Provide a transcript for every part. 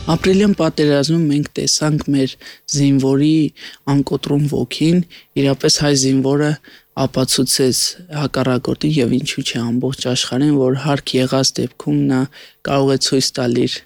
Ապրիլյան պատերազմում մենք տեսանք մեր զինվորի անկոտրում ոգին, իրապես հայ զինվորը ապացուցեց հակառակորդին եւ ինչու՞ չէ ամբողջ աշխարհին, որ հարկ եղած դեպքում նա կարող է ցույց տալ իր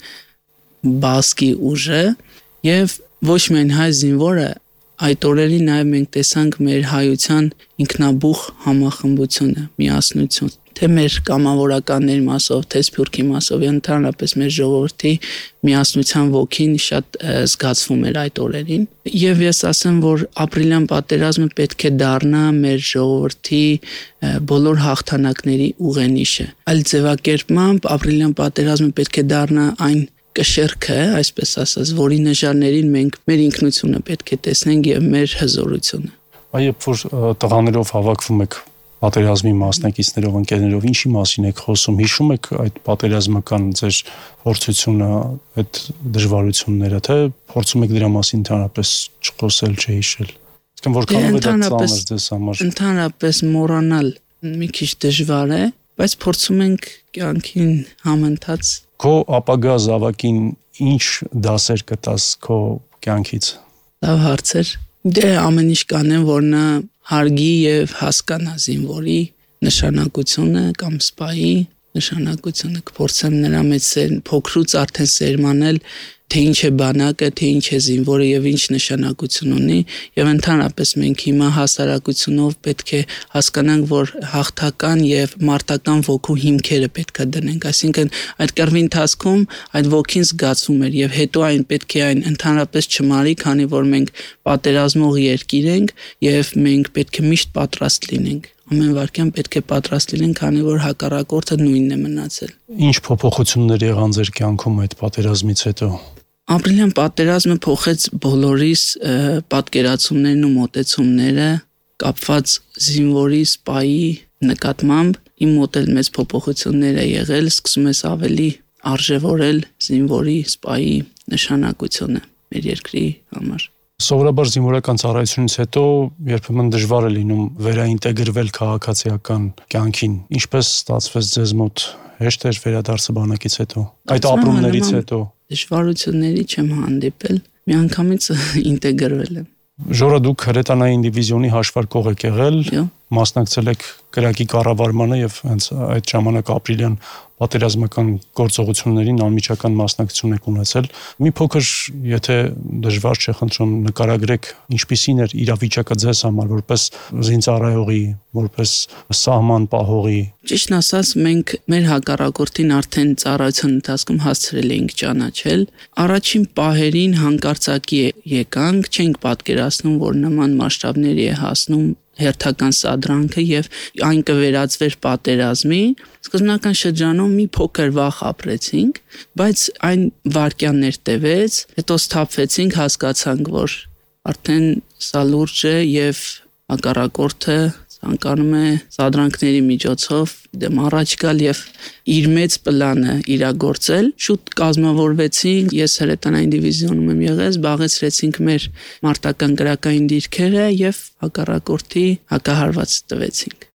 բասկի ուժը եւ ոչ միայն հայ զինվորը, այդ օրերին նաեւ մենք տեսանք մեր հայության ինքնաբուխ համախմբությունը, միասնություն, թե մեր կամավորականների մասով, թե սփյուռքի մասով, ընդհանրապես մեր ժողովրդի միասնության ոգին շատ զգացվում էր այդ օրերին։ Եվ ես ասեմ, որ ապրիլյան պատերազմը պետք է դառնա մեր ժողովրդի բոլոր հաղթանակների ուղենիշը։ Այլ ձևակերպմամբ ապրիլյան պատերազմը պետք է դառնա այն կշեռքը, այսպես ասած, որի նժարներին մենք մեր ինքնությունը պետք է տեսնենք եւ մեր հզորությունը։ Երբ որ տղաներով հավաքվում եք պատերազմի մասնակիցներով, ընկերներով, ինչի մասին եք խոսում, հիշում եք այդ պատերազմական ձեր փորձությունը, այդ դժվարությունները, թե փորձում եք դրա մասին ընդհանրապես չխոսել, չհիշել։ Իսկն որքանով է դա ծանր ձեզ համար։ Ընդհանրապես մոռանալ մի քիչ դժվար է, բայց փորձում ենք կյանքին համընթաց։ Քո ապագա զավակին ինչ դասեր կտաս քո կյանքից։ Լավ հարց է։ Դե ամեն ինչ կանեմ, որ նա հարգի եւ հասկանա զինվորի նշանակությունը կամ սպայի նշանակությունը, կփորձեմ նրա մեջ փոքրուց արդեն սերմանել, թե ինչ է բանակը, թե ինչ է զինվորը եւ ինչ նշանակություն ունի, եւ ընդհանրապես մենք հիմա հասարակությունով պետք է հասկանանք, որ հաղթական եւ մարտական ոգու հիմքերը պետք է դնենք, այսինքն այդ կռվի ընթացքում այդ ոգին զգացվում էր եւ հետո այն պետք է այն ընդհանրապես չմարի, քանի որ մենք պատերազմող երկիր ենք եւ մենք պետք է միշտ պատրաստ լինենք։ Ամեն վարքյան պետք է պատրաստ լինենք, քանի որ հակառակորդը նույնն է մնացել։ Ինչ փոփոխություններ եղան ձեր կյանքում այդ պատերազմից հետո։ Ապրիլյան պատերազմը փոխեց բոլորիս պատկերացումներն ու մոտեցումները կապված զինվորի սպայի նկատմամբ։ Իմ մոտ էլ մեծ փոփոխություններ է եղել, սկսում ես ավելի արժևորել զինվորի սպայի նշանակությունը մեր երկրի համար։ Սովորաբար զինվորական ծառայությունից հետո երբեմն դժվար է լինում վերաինտեգրվել քաղաքացիական կյանքին։ Ինչպես ստացվեց ձեզ մոտ, հեշտ էր վերադարձը բանակից հետո, այդ ապրումներից հետո։ Դժվարությունների չեմ հանդիպել, միանգամից ինտեգրվել եմ։ Ժորա, դուք հրետանային դիվիզիոնի հաշվարկող եք եղել, մասնակցել եք կրակի կառավարմանը եւ հենց այդ ժամանակ ապրիլյան պատերազմական գործողություններին անմիջական մասնակցություն եք ունեցել։ Մի փոքր, եթե դժվար չէ, խնդրում նկարագրեք ինչպիսին էր իրավիճակը ձեզ համար որպես զինծառայողի, որպես սահման պահողի։ Ճիշտն ասած, մենք մեր հակառակորդին արդեն ծառայության ընթացքում հասցրել էինք ճանաչել։ Առաջին պահերին հանկարծակի եկանք, չենք պատկերացնում, որ նման մասշտաբների է հասնում հերթական սադրանքը եւ այն կվերածվեր պատերազմի։ Սկզբնական շրջանում մի փոքր վախ ապրեցինք, բայց այն վարքյաններ տևեց, հետո սթափվեցինք, հասկացանք, որ արդեն սա լուրջ է եւ հակառակորդը ցանկանում է սադրանքների միջոցով դեմ առաջ գալ եւ իր մեծ պլանը իրագործել։ Շուտ կազմավորվեցինք, ես հրետանային դիվիզիոնում եմ եղել, զբաղեցրեցինք մեր մարտական գրակային դիրքերը եւ հակառակորդի հակահարված տվեցինք։